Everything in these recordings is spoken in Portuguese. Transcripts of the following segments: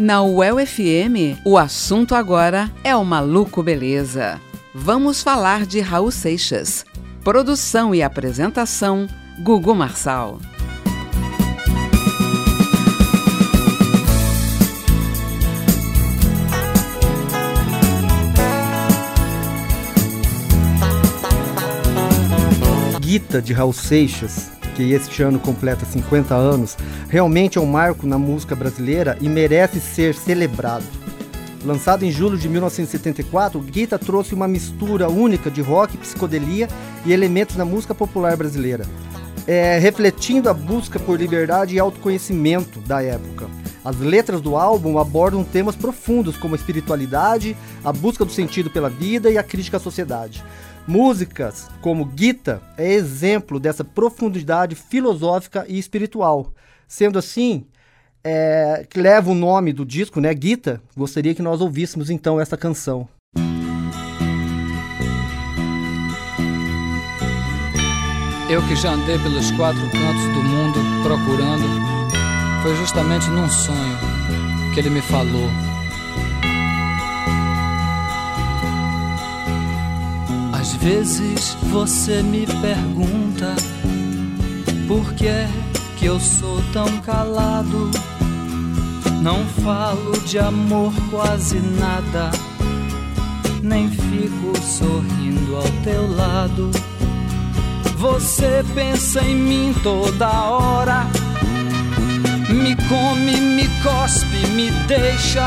Na UEL-FM, o assunto agora é o Maluco Beleza. Vamos falar de Raul Seixas. Produção e apresentação, Gugu Marçal. Guita, de Raul Seixas, que este ano completa 50 anos, realmente é um marco na música brasileira e merece ser celebrado. Lançado em julho de 1974, Guita trouxe uma mistura única de rock, psicodelia e elementos da música popular brasileira, refletindo a busca por liberdade e autoconhecimento da época. As letras do álbum abordam temas profundos como a espiritualidade, a busca do sentido pela vida e a crítica à sociedade. Músicas como Guita é exemplo dessa profundidade filosófica e espiritual. Sendo assim, que leva o nome do disco, né, Guita, gostaria que nós ouvíssemos então essa canção. Eu que já andei pelos 4 cantos do mundo procurando, foi justamente num sonho que ele me falou. Às vezes você me pergunta por que é que eu sou tão calado. Não falo de amor quase nada, nem fico sorrindo ao teu lado. Você pensa em mim toda hora, me come, me cospe, me deixa.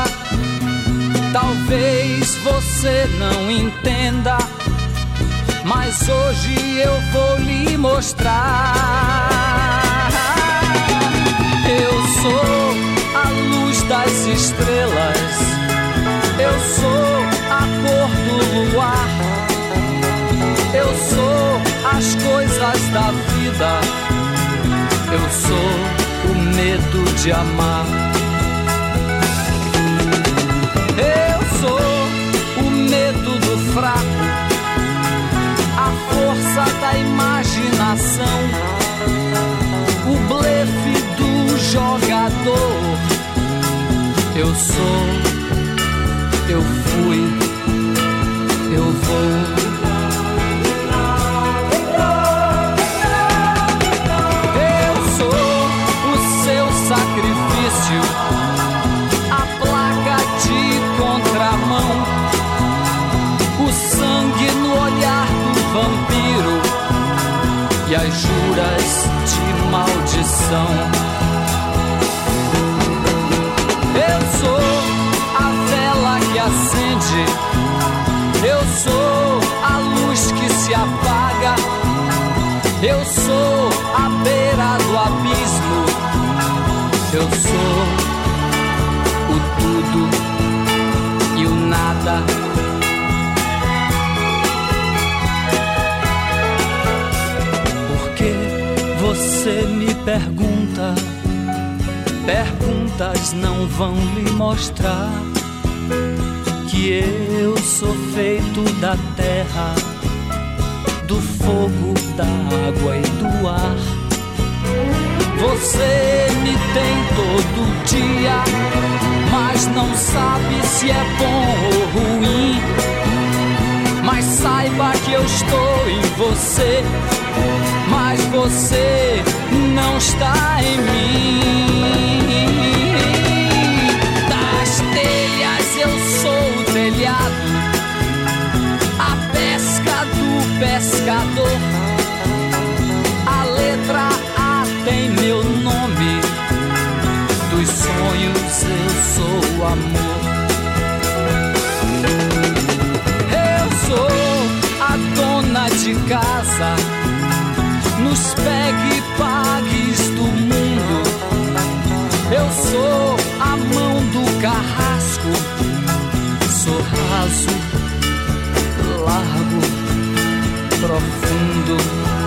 Talvez você não entenda, mas hoje eu vou lhe mostrar. Eu sou a luz das estrelas, eu sou a cor do luar, eu sou as coisas da vida, eu sou o medo de amar. Eu sou o medo do fraco, a força da imaginação, o blefe do jogador. Eu sou, eu fui, eu vou. Eu sou o seu sacrifício, a placa de contramão, o sangue no olhar do vampiro e as juras de maldição. Eu sou a vela que acende, eu sou a luz que se apaga, eu sou a beira do abismo, eu sou o tudo e o nada. Você me pergunta, perguntas não vão lhe mostrar que eu sou feito da terra, do fogo, da água e do ar. Você me tem todo dia, mas não sabe se é bom ou ruim. Mas saiba que eu estou em você, mas você não está em mim. Das telhas eu sou o telhado, a pesca do pescador. A letra A tem meu nome, dos sonhos eu sou o amor. Eu sou a dona de casa, nos pegue e pagues do mundo. Eu sou a mão do carrasco, sou raso, largo, profundo.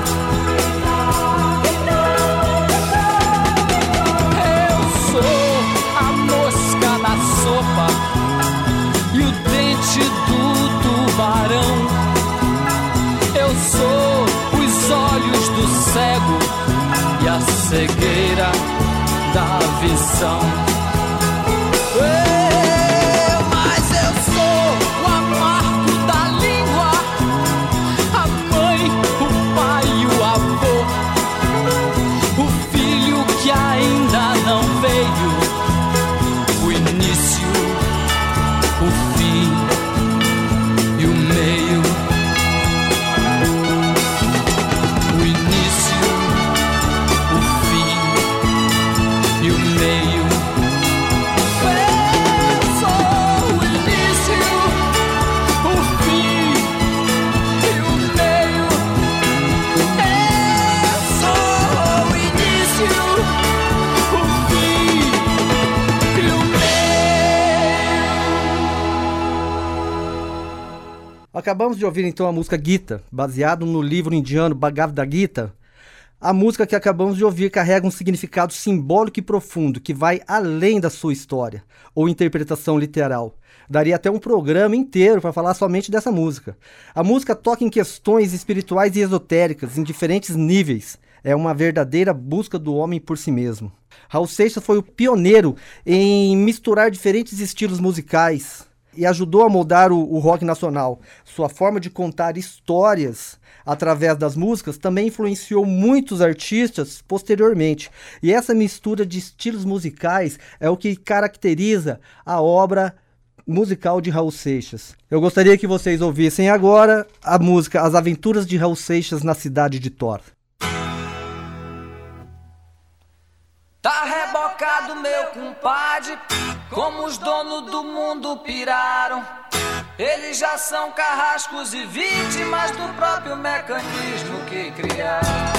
Eu sou a mosca na sopa e o dente do tubarão. Eu sou os olhos do cego e a cegueira da visão. Acabamos de ouvir então a música Gita, baseado no livro indiano Bhagavad Gita. A música que acabamos de ouvir carrega um significado simbólico e profundo que vai além da sua história ou interpretação literal. Daria até um programa inteiro para falar somente dessa música. A música toca em questões espirituais e esotéricas em diferentes níveis. É uma verdadeira busca do homem por si mesmo. Raul Seixas foi o pioneiro em misturar diferentes estilos musicais e ajudou a moldar o rock nacional. Sua forma de contar histórias através das músicas também influenciou muitos artistas posteriormente. E essa mistura de estilos musicais é o que caracteriza a obra musical de Raul Seixas. Eu gostaria que vocês ouvissem agora a música As Aventuras de Raul Seixas na Cidade de Thor. Tá rebocado meu compadre, como os donos do mundo piraram. Eles já são carrascos e vítimas do próprio mecanismo que criaram.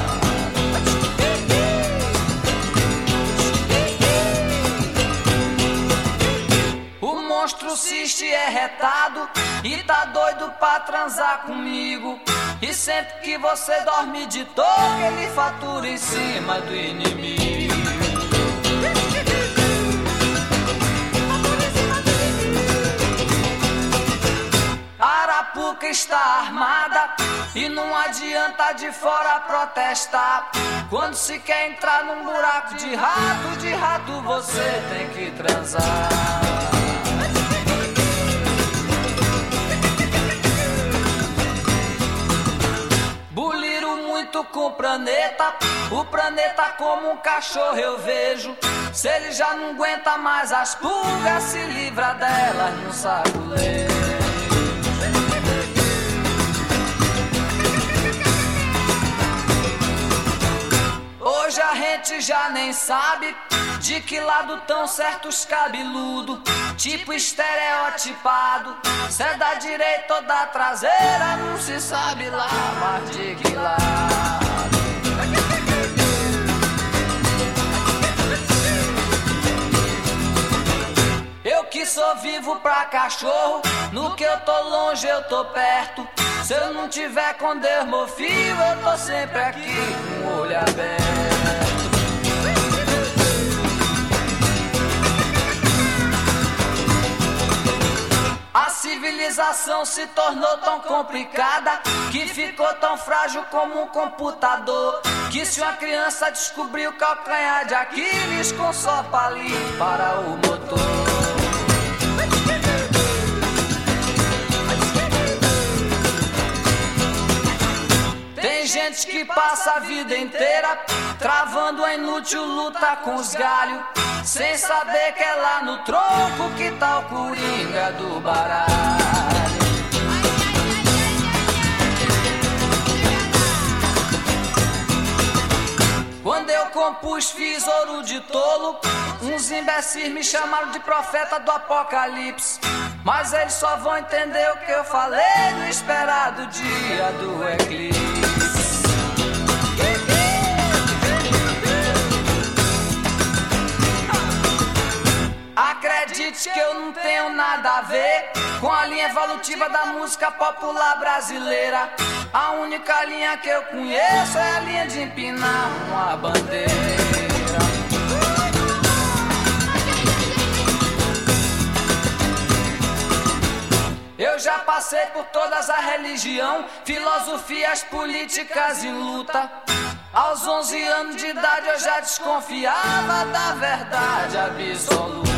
O monstro ciste é retado e tá doido pra transar comigo. E sempre que você dorme de toque, ele fatura em cima do inimigo. Arapuca está armada e não adianta de fora protestar. Quando se quer entrar num buraco de rato você tem que transar. Buliro muito com o planeta como um cachorro eu vejo. Se ele já não aguenta mais as pulgas, se livra delas no saculejo. Hoje a gente já nem sabe de que lado tão certos cabeludo, tipo estereotipado. Se é da direita ou da traseira, não se sabe lá mais de que lado. Eu que sou vivo pra cachorro, no que eu tô longe eu tô perto. Se eu não tiver com Deus, meu filho, eu tô sempre aqui com o olho aberto. A civilização se tornou tão complicada que ficou tão frágil como um computador. Que se uma criança descobrir o calcanhar de Aquiles com só palito para o motor. Tem gente que passa a vida inteira travando a inútil luta com os galhos, sem saber que é lá no tronco que tá o coringa do baralho. Quando eu compus, fiz ouro de tolo. Uns imbecis me chamaram de profeta do apocalipse, mas eles só vão entender o que eu falei no esperado dia do eclipse. Acredite que eu não tenho nada a ver com a linha evolutiva da música popular brasileira. A única linha que eu conheço é a linha de empinar uma bandeira. Eu já passei por todas as religiões, filosofias políticas em luta. Aos 11 anos de idade eu já desconfiava da verdade absoluta.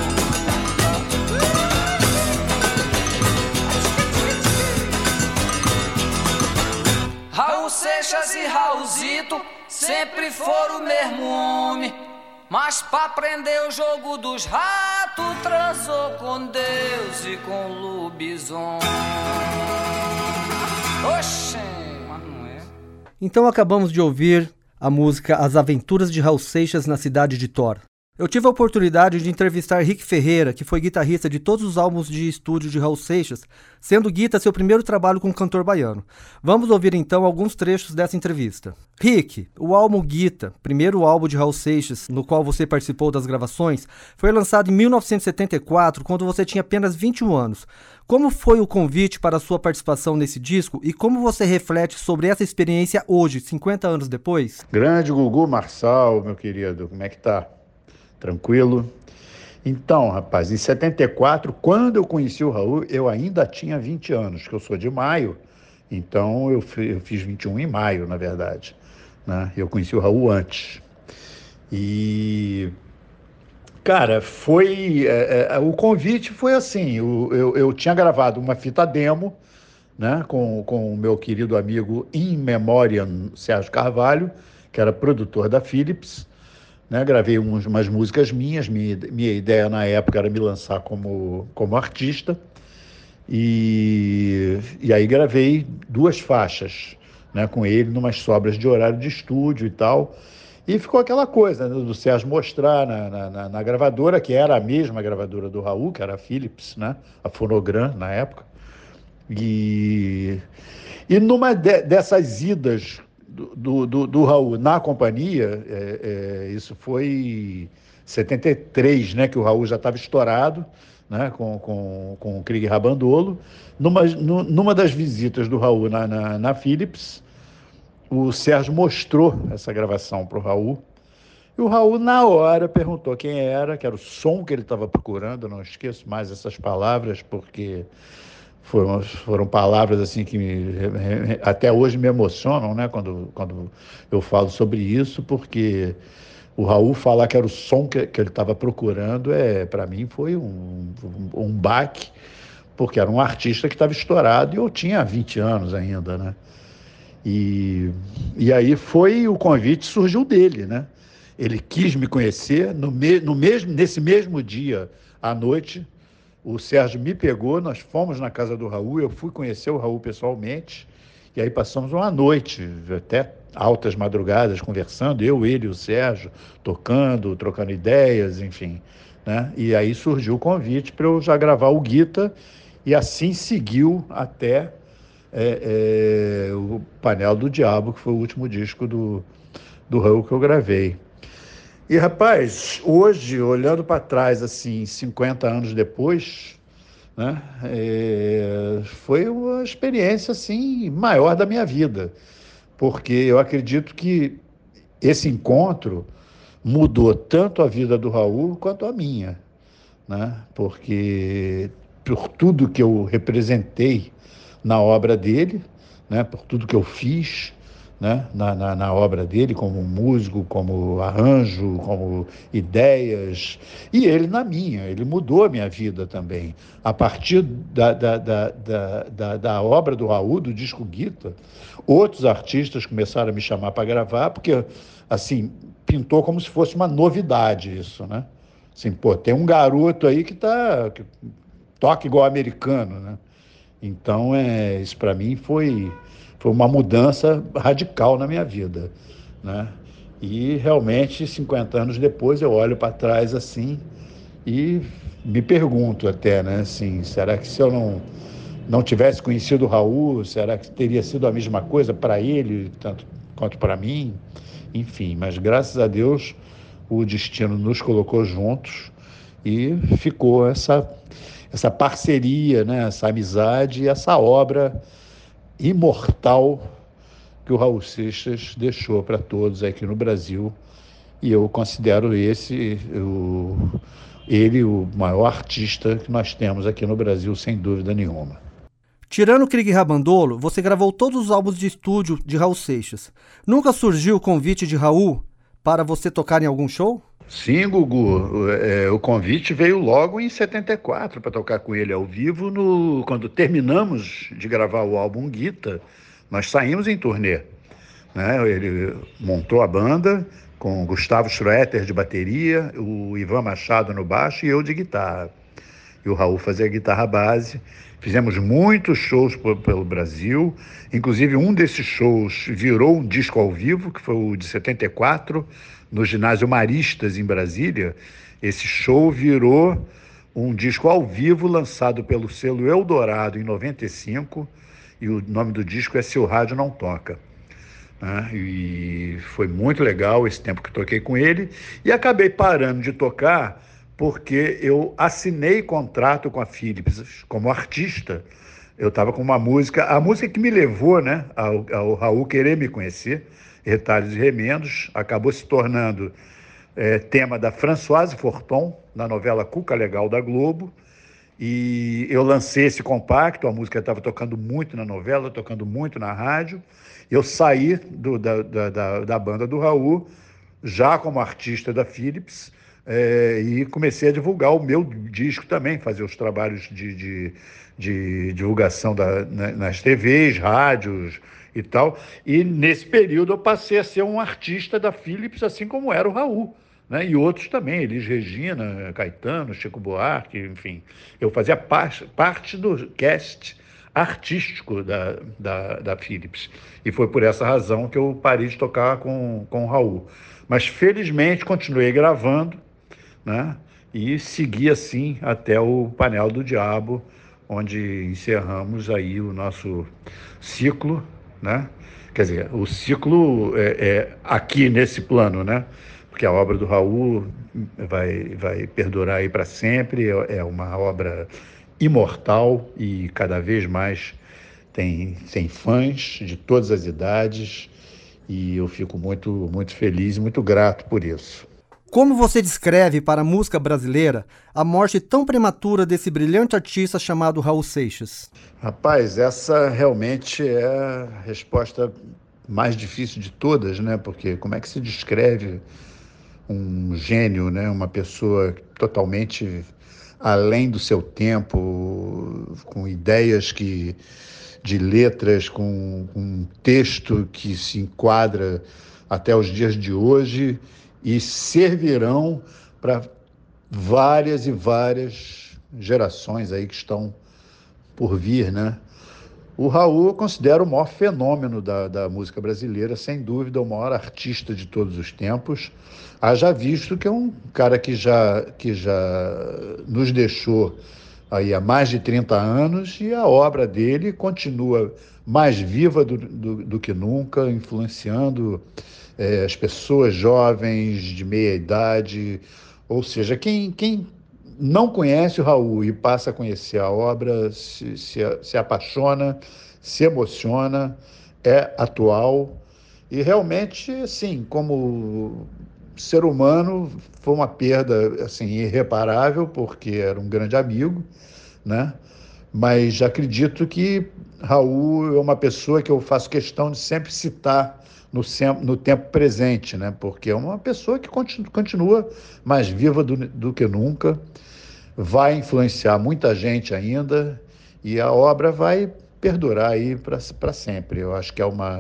Raul Seixas e Raulzito sempre foram o mesmo homem, mas pra aprender o jogo dos ratos transou com Deus e com lobisomem. Oxê, mas não é. Então acabamos de ouvir a música As Aventuras de Raul Seixas na Cidade de Thor. Eu tive a oportunidade de entrevistar Rick Ferreira, que foi guitarrista de todos os álbuns de estúdio de Raul Seixas, sendo Guita seu primeiro trabalho com o cantor baiano. Vamos ouvir então alguns trechos dessa entrevista. Rick, o álbum Guita, primeiro álbum de Raul Seixas, no qual você participou das gravações, foi lançado em 1974, quando você tinha apenas 21 anos. Como foi o convite para a sua participação nesse disco e como você reflete sobre essa experiência hoje, 50 anos depois? Grande Gugu Marçal, meu querido, como é que tá? Tranquilo? Então, rapaz, em 74, quando eu conheci o Raul, eu ainda tinha 20 anos, que eu sou de maio, então eu fiz 21 em maio, na verdade, né? Eu conheci o Raul antes. E, cara, o convite foi assim, eu tinha gravado uma fita demo, né, com o meu querido amigo In Memoriam Sérgio Carvalho, que era produtor da Philips, né, gravei umas músicas minhas, minha ideia na época era me lançar como artista, e aí gravei 2 faixas, né, com ele, numas sobras de horário de estúdio e tal, e ficou aquela coisa, né, do Sérgio mostrar na gravadora, que era a mesma gravadora do Raul, que era a Philips, né, a Fonogram na época, e numa dessas idas do Raul na companhia, isso foi 73, né, que o Raul já estava estourado, né, com o Krieg Rabandolo. Numa das visitas do Raul na Philips, o Sérgio mostrou essa gravação para o Raul, e o Raul, na hora, perguntou quem era, que era o som que ele estava procurando. Eu não esqueço mais essas palavras, porque foram palavras assim que até hoje me emocionam, né, quando eu falo sobre isso, porque o Raul falar que era o som que ele estava procurando, para mim foi um baque, porque era um artista que estava estourado e eu tinha 20 anos ainda, né? E aí o convite surgiu dele, né? Ele quis me conhecer nesse mesmo dia à noite. O Sérgio me pegou, nós fomos na casa do Raul, eu fui conhecer o Raul pessoalmente, e aí passamos uma noite, até altas madrugadas, conversando, ele e o Sérgio, tocando, trocando ideias, enfim, né? E aí surgiu o convite para eu já gravar o Guita, e assim seguiu até o Painel do Diabo, que foi o último disco do Raul que eu gravei. E, rapaz, hoje, olhando para trás, assim, 50 anos depois, né, foi uma experiência, assim, maior da minha vida, porque eu acredito que esse encontro mudou tanto a vida do Raul quanto a minha, né, porque por tudo que eu representei na obra dele, né, por tudo que eu fiz, né, na obra dele, como músico, como arranjo, como ideias, e ele na minha. Ele mudou a minha vida também. A partir da obra do Raul, do disco Guita, outros artistas começaram a me chamar para gravar, porque, assim, pintou como se fosse uma novidade isso, né? Assim, pô, tem um garoto aí que toca igual americano, né? Então, isso para mim foi uma mudança radical na minha vida, né? E realmente, 50 anos depois, eu olho para trás assim e me pergunto até, né? Assim, será que se eu não tivesse conhecido o Raul, será que teria sido a mesma coisa para ele, tanto quanto para mim? Enfim, mas graças a Deus o destino nos colocou juntos e ficou essa parceria, né? Essa amizade e essa obra imortal que o Raul Seixas deixou para todos aqui no Brasil, e eu considero ele o maior artista que nós temos aqui no Brasil, sem dúvida nenhuma. Tirando o Krieg Rabandolo, você gravou todos os álbuns de estúdio de Raul Seixas. Nunca surgiu o convite de Raul para você tocar em algum show? Sim, Gugu, o convite veio logo em 74 para tocar com ele ao vivo. Quando terminamos de gravar o álbum Guita, nós saímos em turnê, né? Ele montou a banda com Gustavo Schroeter de bateria, o Ivan Machado no baixo e eu de guitarra. e o Raul fazia a guitarra base. Fizemos muitos shows pelo Brasil, inclusive um desses shows virou um disco ao vivo, que foi o de 74, no Ginásio Maristas, em Brasília. Esse show virou um disco ao vivo lançado pelo selo Eldorado em 95, e o nome do disco é Se o Rádio Não Toca. E foi muito legal esse tempo que toquei com ele, e acabei parando de tocar porque eu assinei contrato com a Philips como artista. Eu estava com uma música, a música que me levou, né, ao Raul querer me conhecer, Retalhos e Remendos, acabou se tornando tema da Françoise Forton, na novela Cuca Legal da Globo, e eu lancei esse compacto, a música estava tocando muito na novela, tocando muito na rádio. Eu saí da banda do Raul, já como artista da Philips, e comecei a divulgar o meu disco também, fazer os trabalhos de divulgação nas TVs, rádios e tal. E nesse período eu passei a ser um artista da Philips, assim como era o Raul, né? E outros também, Elis Regina, Caetano, Chico Buarque, enfim. Eu fazia parte do cast artístico da Philips. E foi por essa razão que eu parei de tocar com o Raul. Mas, felizmente, continuei gravando, né? E segui assim até o Painel do Diabo, onde encerramos aí o nosso ciclo, né? Quer dizer, o ciclo aqui nesse plano, né? Porque a obra do Raul vai perdurar aí para sempre, é uma obra imortal e cada vez mais tem fãs de todas as idades, e eu fico muito, muito feliz e muito grato por isso. Como você descreve para a música brasileira a morte tão prematura desse brilhante artista chamado Raul Seixas? Rapaz, essa realmente é a resposta mais difícil de todas, né? Porque como é que se descreve um gênio, né? Uma pessoa totalmente além do seu tempo, com ideias de letras, com um texto que se enquadra até os dias de hoje e servirão para várias e várias gerações aí que estão por vir, né? O Raul eu considero o maior fenômeno da música brasileira, sem dúvida, o maior artista de todos os tempos. Haja visto que é um cara que já nos deixou aí há mais de 30 anos, e a obra dele continua mais viva do que nunca, influenciando as pessoas jovens de meia idade. Ou seja, quem não conhece o Raul e passa a conhecer a obra se apaixona, se emociona, é atual. E realmente, assim, como ser humano, foi uma perda assim, irreparável, porque era um grande amigo, né? Mas acredito que Raul é uma pessoa que eu faço questão de sempre citar no tempo presente, né? Porque é uma pessoa que continua mais viva do que nunca, vai influenciar muita gente ainda, e a obra vai perdurar aí para sempre. Eu acho que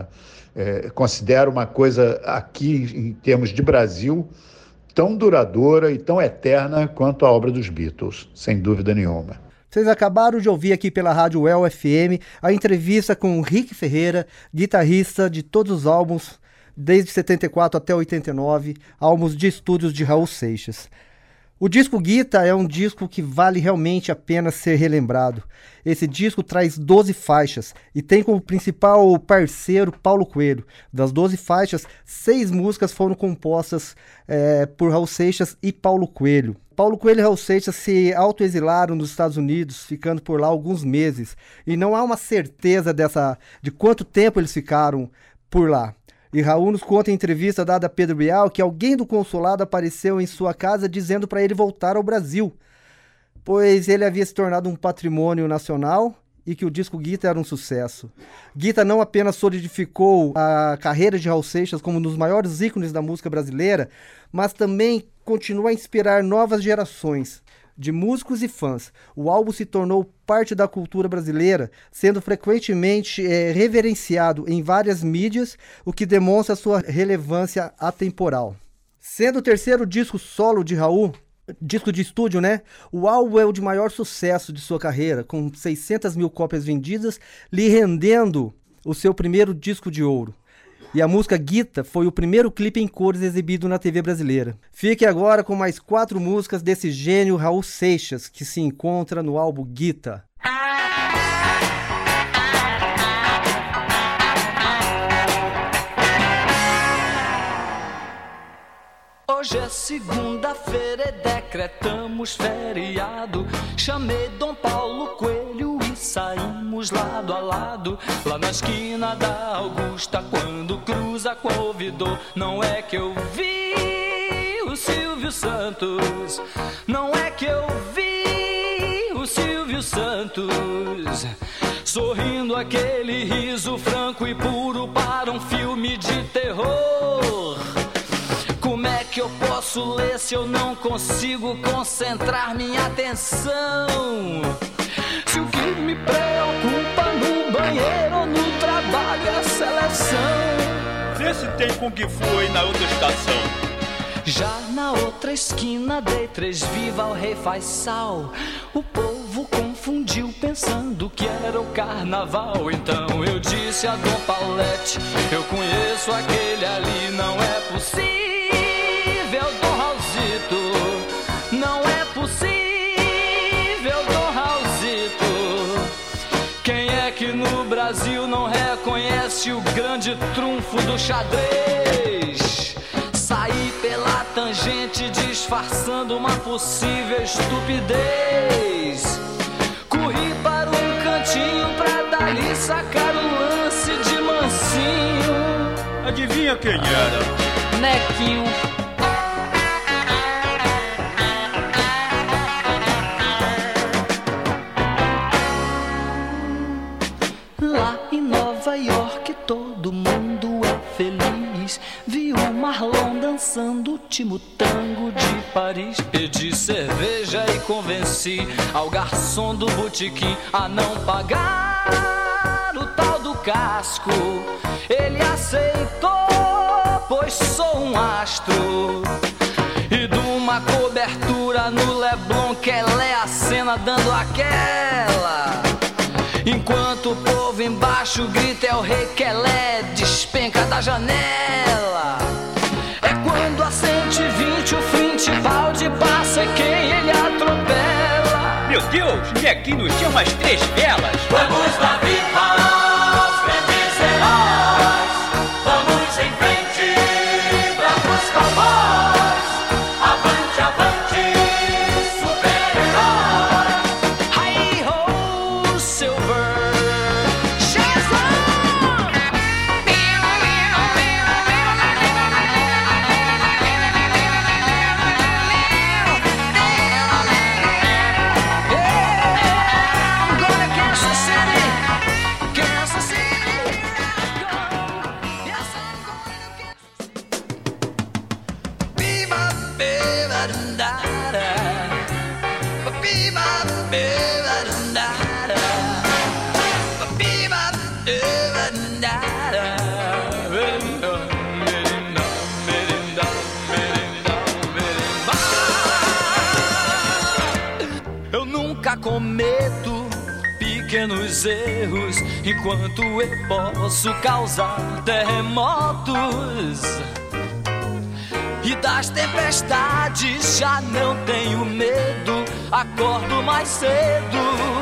considero uma coisa aqui, em termos de Brasil, tão duradoura e tão eterna quanto a obra dos Beatles, sem dúvida nenhuma. Vocês acabaram de ouvir aqui pela Rádio UEL FM a entrevista com o Rick Ferreira, guitarrista de todos os álbuns, desde 74 até 89, álbuns de estúdios de Raul Seixas. O disco Guita é um disco que vale realmente a pena ser relembrado. Esse disco traz 12 faixas e tem como principal parceiro Paulo Coelho. Das 12 faixas, 6 músicas foram compostas por Raul Seixas e Paulo Coelho. Paulo Coelho e Raul Seixas se autoexilaram nos Estados Unidos, ficando por lá alguns meses. E não há uma certeza de quanto tempo eles ficaram por lá. E Raul nos conta em entrevista dada a Pedro Bial que alguém do consulado apareceu em sua casa dizendo para ele voltar ao Brasil, pois ele havia se tornado um patrimônio nacional e que o disco Guita era um sucesso. Guita não apenas solidificou a carreira de Raul Seixas como um dos maiores ícones da música brasileira, mas também continua a inspirar novas gerações de músicos e fãs. O álbum se tornou parte da cultura brasileira, sendo frequentemente reverenciado em várias mídias, o que demonstra sua relevância atemporal. Sendo o terceiro disco solo de Raul, disco de estúdio, né? O álbum é o de maior sucesso de sua carreira, com 600 mil cópias vendidas, lhe rendendo o seu primeiro disco de ouro. E a música Guita foi o primeiro clipe em cores exibido na TV brasileira. Fique agora com mais 4 músicas desse gênio Raul Seixas, que se encontra no álbum Guita. Hoje é segunda-feira e decretamos feriado. Chamei Dom Paulo Coelho e saímos lado a lado. Lá na esquina da Augusta, quando cruza com o ouvidor, não é que eu vi o Silvio Santos, não é que eu vi o Silvio Santos, sorrindo aquele riso franco e puro para um filme de terror. Como é que eu posso ler se eu não consigo concentrar minha atenção? Se o que me preocupa no banheiro ou no trabalho é a seleção. Vê se tem Kung Fu aí na outra estação. Já na outra esquina dei 3 viva ao rei Faisal. O povo confundiu pensando que era o carnaval. Então eu disse a Dom Paulette, eu conheço aquele ali, não é possível. Dom Raulzito, não é possível, Dom Raulzito. Quem é que no Brasil não reconhece o grande trunfo do xadrez? Saí pela tangente disfarçando uma possível estupidez. Corri para um cantinho pra dali sacar o lance de mansinho. Adivinha quem era? Nequinho. Lá em Nova York todo mundo é feliz. Vi o Marlon dançando o último tango de Paris. Pedi cerveja e convenci ao garçom do botequim a não pagar o tal do casco. Ele aceitou, pois sou um astro. E de uma cobertura no Leblon, que ela é a cena dando aquela. Enquanto o povo embaixo grita é o rei Quelé, despenca da janela. É quando a 120 o Fittipaldi passa e quem ele atropela. Meu Deus, Nequinho tinha umas 3 velas. Vamos lá, viva os grandes heróis. Vamos em frente, bravos cowboys. Avante, avante, super-heróis. Hi-ho, Silver cometo pequenos erros, enquanto eu posso causar terremotos. E das tempestades já não tenho medo, acordo mais cedo.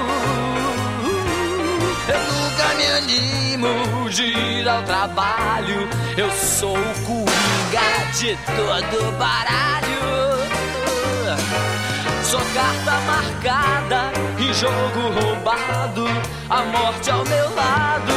Eu nunca me animo de ir ao trabalho, eu sou o coringa de todo baralho. Sou carta marcada em jogo roubado, a morte ao meu lado.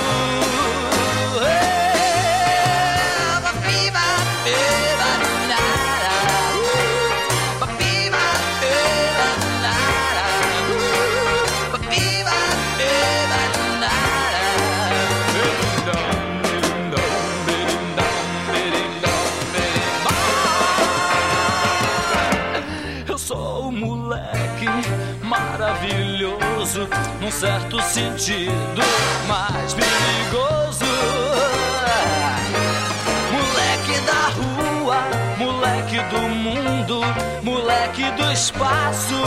Eu sou um moleque maravilhoso, num certo sentido mais perigoso. Moleque da rua, moleque do mundo, mundo, moleque do espaço,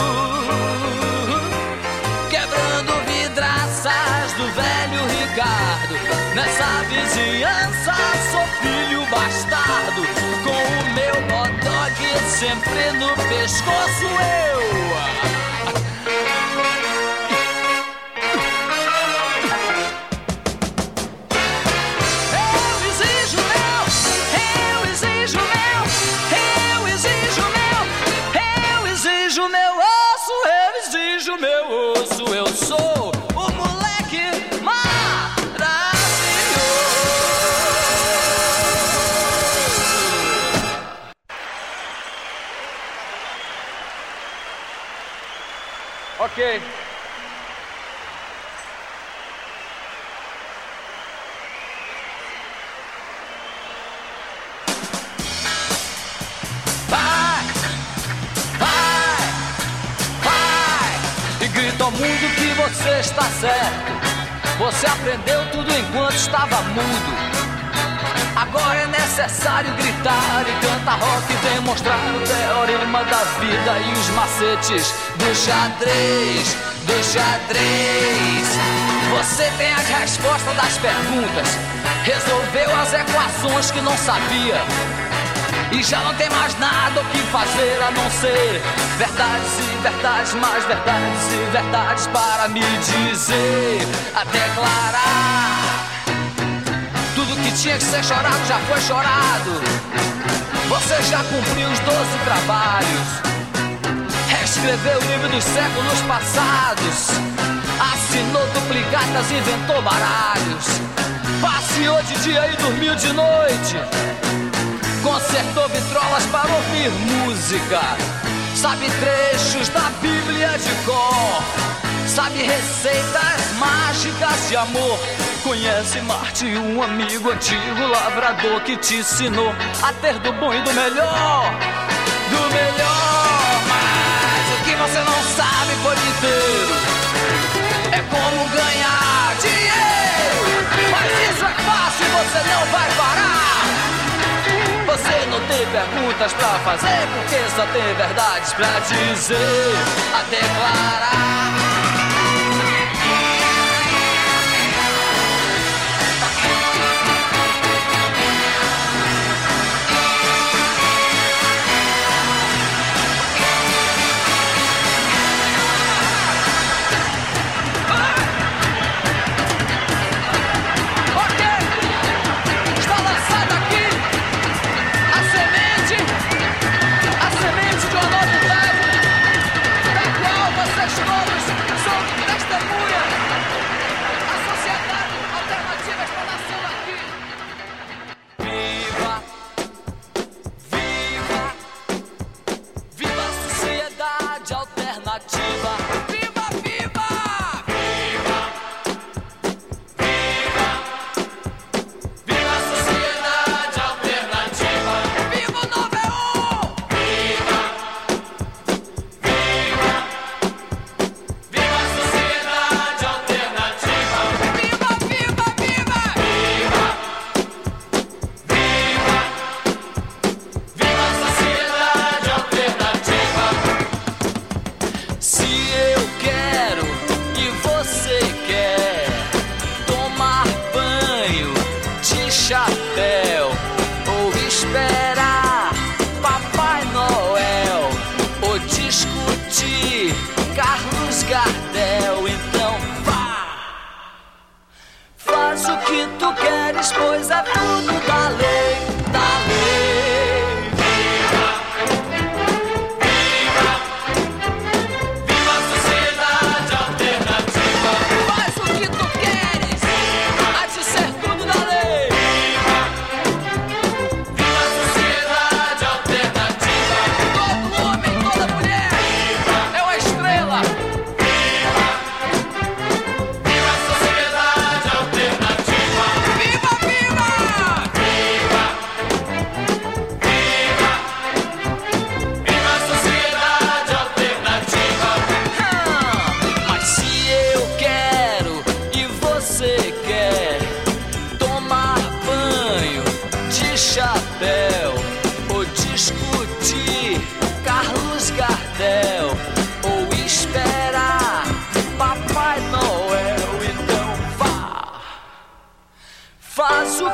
quebrando vidraças do velho Ricardo. Nessa vizinhança sou filho bastardo, com o meu hot dog sempre no pescoço eu. Meu osso, eu sou o moleque maravilhoso. Ok. Grita ao mundo que você está certo. Você aprendeu tudo enquanto estava mudo. Agora é necessário gritar e cantar rock e demonstrar o teorema da vida e os macetes do xadrez, do xadrez. Você tem as respostas das perguntas, resolveu as equações que não sabia. E já não tem mais nada o que fazer a não ser verdades e verdades, mais verdades e verdades para me dizer, a declarar. Tudo que tinha que ser chorado já foi chorado. Você já cumpriu os 12 trabalhos, reescreveu o livro dos séculos passados, assinou duplicatas, inventou baralhos, passeou de dia e dormiu de noite, consertou vitrolas para ouvir música, sabe trechos da Bíblia de cor, sabe receitas mágicas de amor. Conhece Marte, um amigo antigo lavrador que te ensinou a ter do bom e do melhor, do melhor. Mas o que você não sabe por inteiro é como ganhar dinheiro. Mas isso é fácil e você não vai parar. Você não tem perguntas pra fazer, porque só tem verdades pra dizer, a declarar. Viva, viva!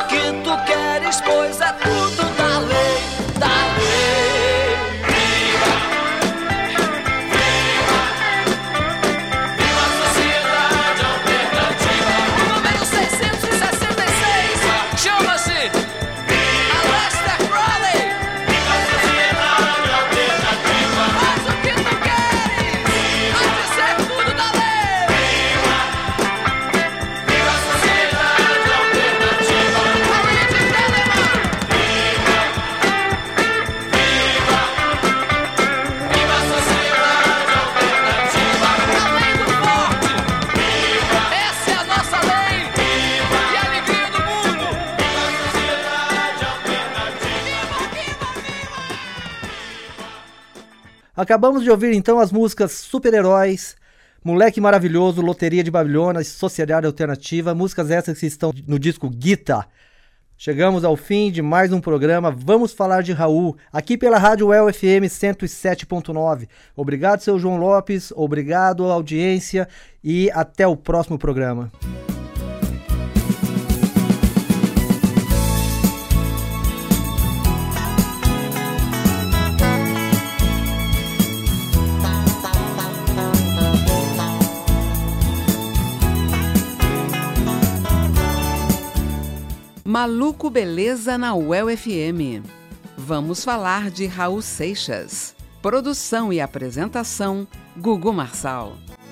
o que tu queres, pois é tudo da lei, da lei. Viva, viva, viva a sociedade alternativa. O número 666 chama-se Aleister Crowley. Viva a sociedade alternativa. Faz o que tu queres, há de ser tudo da lei. Viva, viva a sociedade alternativa. Além de Telemann. Viva, viva, viva a sociedade alternativa. Além do forte. Viva, essa é a nossa lei. Viva, e a alegria do mundo. Viva a sociedade alternativa. Viva, viva, viva. Acabamos de ouvir então as músicas Super-Heróis, Moleque Maravilhoso, Loteria de Babilônia e Sociedade Alternativa, músicas essas que estão no disco Gita. Chegamos ao fim de mais um programa Vamos Falar de Raul, aqui pela Rádio UEL FM 107.9. Obrigado, seu João Lopes, obrigado, audiência, e até o próximo programa. Maluco Beleza na UEL FM. Vamos falar de Raul Seixas. Produção e apresentação, Gugu Marçal.